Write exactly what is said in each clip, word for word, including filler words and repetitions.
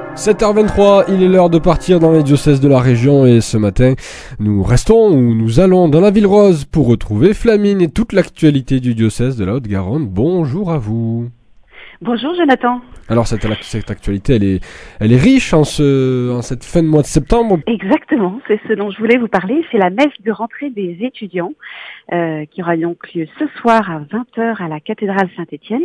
sept heures vingt-trois, il est l'heure de partir dans les diocèses de la région et ce matin, nous restons ou nous allons dans la Ville Rose pour retrouver Flamine et toute l'actualité du diocèse de la Haute-Garonne. Bonjour à vous. Bonjour Jonathan. Alors cette, cette actualité, elle est, elle est riche en, ce, en cette fin de mois de septembre. Exactement, c'est ce dont je voulais vous parler. C'est la messe de rentrée des étudiants euh, qui aura donc lieu ce soir à vingt heures à la cathédrale Saint-Étienne.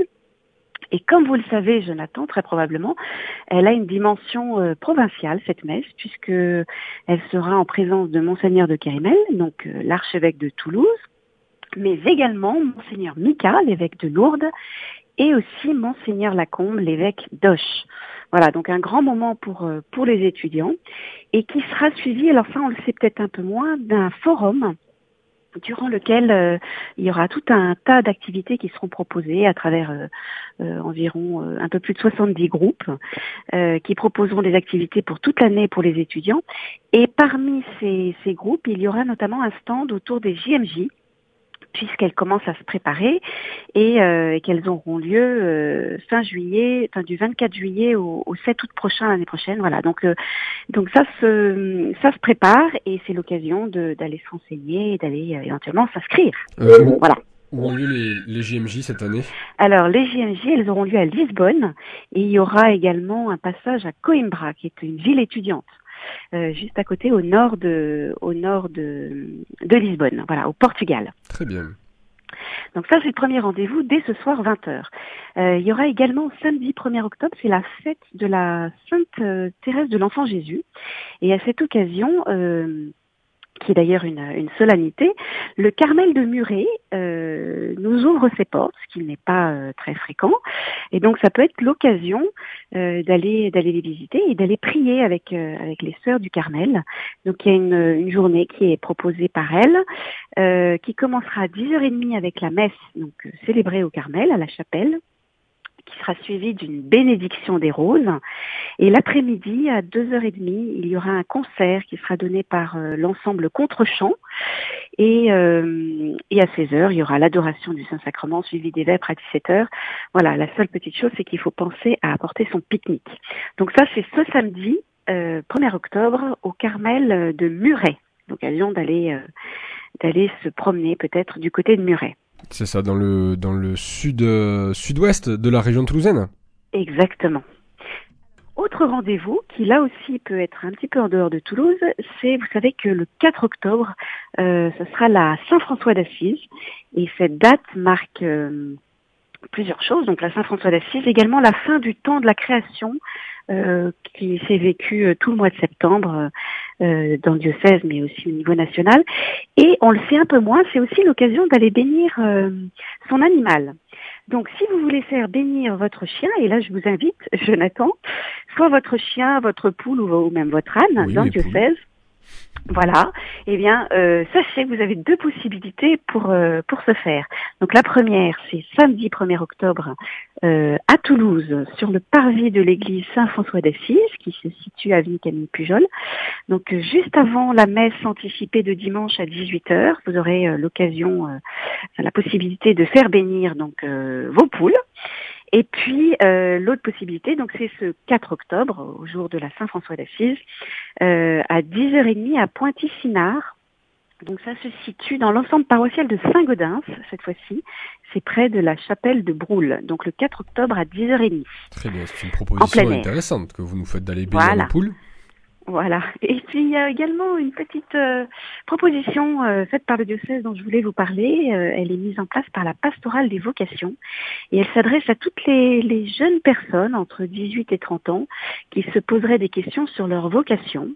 Et comme vous le savez, Jonathan, très probablement, elle a une dimension euh, provinciale, cette messe, puisque elle sera en présence de Monseigneur de Kérimel, donc euh, l'archevêque de Toulouse, mais également Monseigneur Mika, l'évêque de Lourdes, et aussi Monseigneur Lacombe, l'évêque d'Auch. Voilà, donc un grand moment pour euh, pour les étudiants, et qui sera suivi, alors ça on le sait peut-être un peu moins, d'un forum durant lequel euh, il y aura tout un tas d'activités qui seront proposées à travers euh, euh, environ euh, un peu plus de soixante-dix groupes euh, qui proposeront des activités pour toute l'année pour les étudiants. Et parmi ces, ces groupes, il y aura notamment un stand autour des J M J, puisqu'elles commencent à se préparer et, euh, et qu'elles auront lieu euh, fin juillet, enfin du vingt-quatre juillet au, au sept août prochain, l'année prochaine. Voilà, donc euh, donc ça se ça se prépare et c'est l'occasion de d'aller se renseigner et d'aller euh, éventuellement s'inscrire. Euh, où, voilà. Où ont lieu les, les J M J cette année? Alors les J M J, elles auront lieu à Lisbonne et il y aura également un passage à Coimbra, qui est une ville étudiante. Euh, juste à côté, au nord de, au nord de, de Lisbonne, voilà, au Portugal. Très bien. Donc ça, c'est le premier rendez-vous dès ce soir vingt heures. Euh, il y aura également samedi premier octobre, c'est la fête de la Sainte euh, Thérèse de l'Enfant Jésus. Et à cette occasion, euh, qui est d'ailleurs une, une solennité, le Carmel de Muret euh, nous ouvre ses portes, ce qui n'est pas euh, très fréquent, et donc ça peut être l'occasion euh, d'aller d'aller les visiter et d'aller prier avec euh, avec les sœurs du Carmel. Donc il y a une, une journée qui est proposée par elles, euh, qui commencera à dix heures trente avec la messe donc euh, célébrée au Carmel à la chapelle, qui sera suivie d'une bénédiction des roses. Et l'après-midi, à deux heures trente, il y aura un concert qui sera donné par euh, l'ensemble Contre-Champ. Et, euh, et à seize heures, il y aura l'adoration du Saint-Sacrement suivi des vêpres à dix-sept heures. Voilà, la seule petite chose, c'est qu'il faut penser à apporter son pique-nique. Donc ça, c'est ce samedi, euh, premier octobre, au Carmel de Muret. L'occasion d'aller, euh, d'aller se promener peut-être du côté de Muret. C'est ça, dans le dans le sud euh, sud-ouest de la région toulousaine. Exactement. Autre rendez-vous qui là aussi peut être un petit peu en dehors de Toulouse, c'est, vous savez que le quatre octobre, euh, ce sera la Saint-François d'Assise, et cette date marque euh, plusieurs choses. Donc la Saint-François d'Assise, également la fin du temps de la création, euh, qui s'est vécu euh, tout le mois de septembre euh, dans le diocèse, mais aussi au niveau national. Et on le sait un peu moins, c'est aussi l'occasion d'aller bénir euh, son animal. Donc, si vous voulez faire bénir votre chien, et là je vous invite, Jonathan, soit votre chien, votre poule ou, ou même votre âne Oui, dans le diocèse, voilà, eh bien, euh, sachez que vous avez deux possibilités pour euh, pour ce faire. Donc, la première, c'est samedi premier octobre euh, à Toulouse, sur le parvis de l'église Saint-François d'Assise, qui se situe à avenue Camille Pujol. Donc, euh, juste avant la messe anticipée de dimanche à dix-huit heures, vous aurez euh, l'occasion, euh, la possibilité de faire bénir donc euh, vos poules. Et puis, euh, l'autre possibilité, donc c'est ce quatre octobre, au jour de la Saint-François d'Assise, euh, à dix heures trente à Pointy-Sinard. Donc ça se situe dans l'ensemble paroissial de Saint-Gaudens, cette fois-ci. C'est près de la chapelle de Broulle. Donc le quatre octobre à dix heures trente. Très bien, c'est une proposition intéressante que vous nous faites d'aller bénir voilà. nos poules. Voilà. Et puis il y a également une petite euh, proposition euh, faite par le diocèse dont je voulais vous parler. Euh, elle est mise en place par la pastorale des vocations et elle s'adresse à toutes les, les jeunes personnes entre dix-huit et trente ans qui se poseraient des questions sur leur vocation.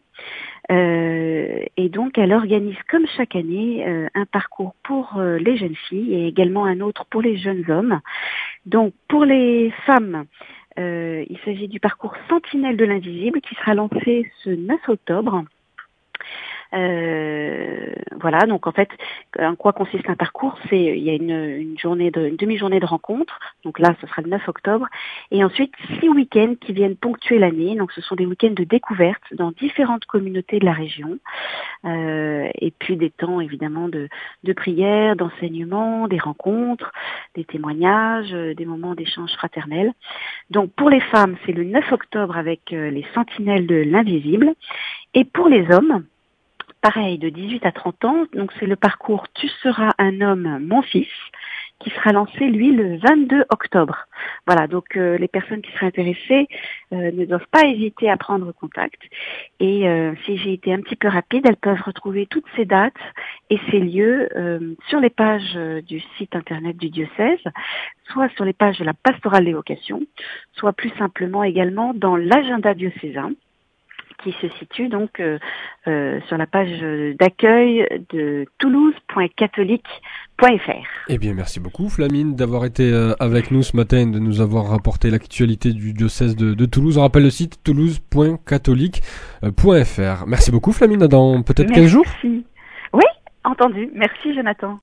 Euh, et donc elle organise comme chaque année euh, un parcours pour euh, les jeunes filles et également un autre pour les jeunes hommes. Donc pour les femmes, Euh, il s'agit du parcours Sentinelle de l'Invisible qui sera lancé ce neuf octobre. Euh, voilà, donc en fait, en quoi consiste un parcours? C'est il y a une, une journée de, une demi-journée de rencontre. Donc là, ce sera le neuf octobre, et ensuite six week-ends qui viennent ponctuer l'année. Donc ce sont des week-ends de découverte dans différentes communautés de la région, euh, et puis des temps évidemment de, de prière, d'enseignement, des rencontres, des témoignages, des moments d'échange fraternel. Donc pour les femmes, c'est le neuf octobre avec euh, les Sentinelles de l'Invisible, et pour les hommes, pareil, de dix-huit à trente ans, donc c'est le parcours Tu seras un homme, mon fils, qui sera lancé, lui, le vingt-deux octobre. Voilà, donc euh, les personnes qui seraient intéressées euh, ne doivent pas hésiter à prendre contact. Et euh, si j'ai été un petit peu rapide, elles peuvent retrouver toutes ces dates et ces lieux euh, sur les pages euh, du site internet du diocèse, soit sur les pages de la pastorale des vocations, soit plus simplement également dans l'agenda diocésain, qui se situe donc euh, euh, sur la page d'accueil de toulouse point catholique point f r. Eh bien, merci beaucoup Flamine d'avoir été euh, avec nous ce matin, de nous avoir rapporté l'actualité du diocèse de, de Toulouse. On rappelle le site toulouse point catholique point f r. Merci beaucoup Flamine, dans peut-être quinze jours. Merci. Oui, entendu. Merci Jonathan.